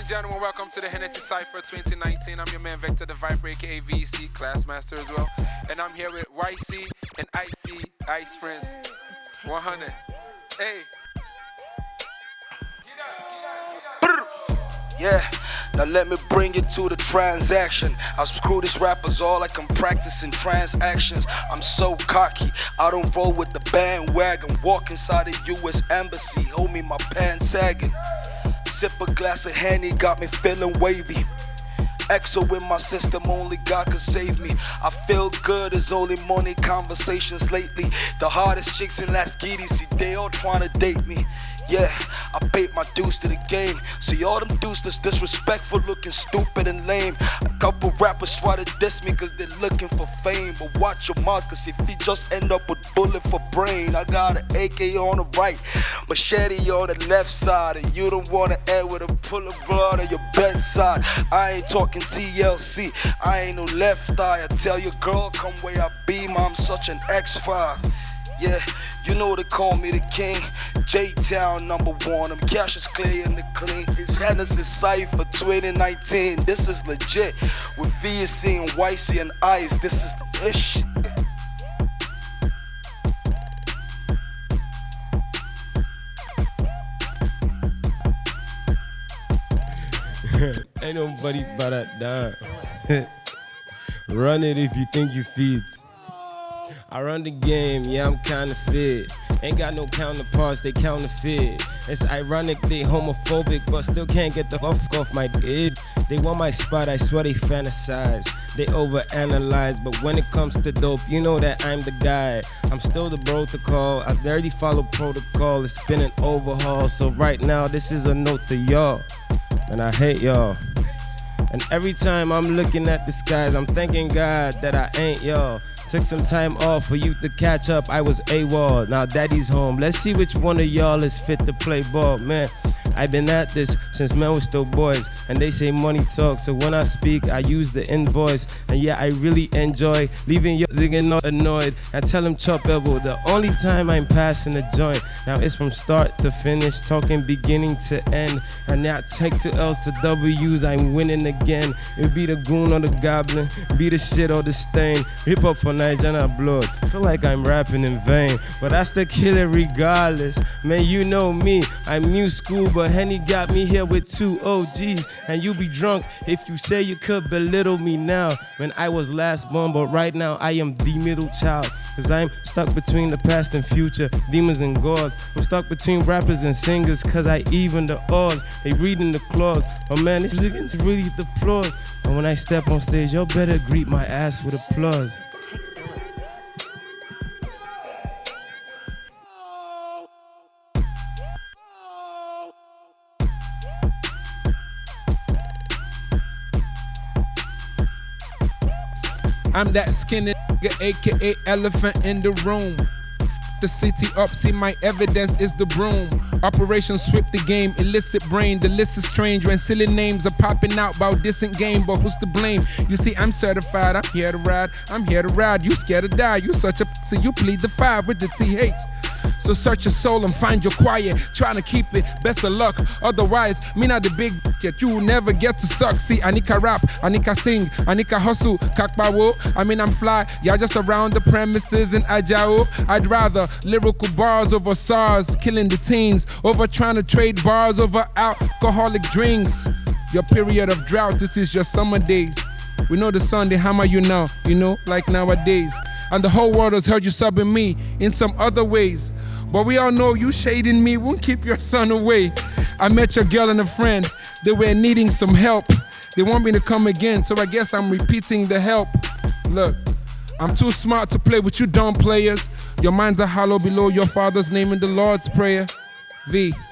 gentlemen, welcome to the Hennessy Cypher 2019. I'm your man Vector the Viper, aka VC, Classmaster as well. And I'm here with YC and IC, Ice Prince 100. Hey. Yeah, now let me bring it to the transaction. I screw these rappers all like I'm practicing transactions. I'm so cocky, I don't roll with the bandwagon. Walk inside the US Embassy, hold me my pants sagging. Sip a glass of Henny, got me feeling wavy. EXO in my system, only God could save me. I feel good, there's only money conversations lately. The hardest chicks in Las Guides, see they all trying to date me. Yeah, I paid my dues to the game. See all them dudes that's disrespectful, looking stupid and lame. A couple rappers try to diss me cause they're looking for fame. But watch your mouth, cause if you just end up with bullet for brain. I got an AK on the right, machete on the left side. And you don't wanna end with a pull of blood on your bedside. I ain't talking TLC, I ain't no left eye. I tell your girl, come where I be, I'm such an X5. Yeah, you know they call me the king. J-Town #1, I'm Cassius Clay in the clean. It's Hennessy Cypher 2019. This is legit. With VSC and YC and Ice, this is the ish. Ain't nobody but that down. Run it if you think you fit. I run the game, yeah, I'm kinda fit. Ain't got no counterparts, they counterfeit. It's ironic, they homophobic, but still can't get the fuck off my head. They want my spot, I swear they fantasize. They overanalyze, but when it comes to dope, you know that I'm the guy. I'm still the protocol, I already follow protocol. It's been an overhaul, so right now this is a note to y'all. And I hate y'all. And every time I'm looking at the skies, I'm thanking God that I ain't y'all. Took some time off for you to catch up, I was AWOL, now daddy's home. Let's see which one of y'all is fit to play ball, man. I've been at this since men were still boys, and they say money talks, so when I speak, I use the invoice. And yeah, I really enjoy leaving you zigging annoyed. I tell him chop elbow, the only time I'm passing the joint. Now it's from start to finish, talking beginning to end. And now I take 2 L's to W's, I'm winning again. It be the goon or the goblin, be the shit or the stain. Hip hop for Nigeria blood, feel like I'm rapping in vain, but I still kill it regardless. Man, you know me, I'm new school, but Henny got me here with 2 OGs. And you be drunk if you say you could belittle me now. When I was last born, but right now I am the middle child. Cause I'm stuck between the past and future, demons and gods. I'm stuck between rappers and singers, cause I even the odds. They reading the clause, but man, this is really the applause. And when I step on stage, y'all better greet my ass with applause. I'm that skinny nigga, aka elephant in the room. The city up, see my evidence is the broom. Operation sweep the game, illicit brain, the list is strange. When silly names are popping out about distant game, but who's to blame? You see, I'm certified, I'm here to ride, I'm here to ride. You scared to die, you such a so you plead the 5 with the TH. So search your soul and find your quiet, trying to keep it, best of luck. Otherwise, me not the big yet, you will never get to suck. See, Anika rap, Anika sing, Anika hustle, kakbawo. I mean, I'm fly, y'all just around the premises in Ajao. I'd rather lyrical bars over SARS, killing the teens, over trying to trade bars over alcoholic drinks. Your period of drought, this is your summer days. We know the sun, they hammer you now, you know, like nowadays. And the whole world has heard you subbing me in some other ways. But we all know you shading me won't keep your son away. I met your girl and a friend, they were needing some help. They want me to come again, so I guess I'm repeating the help. Look, I'm too smart to play with you dumb players. Your minds are hollow below your father's name in the Lord's Prayer. V.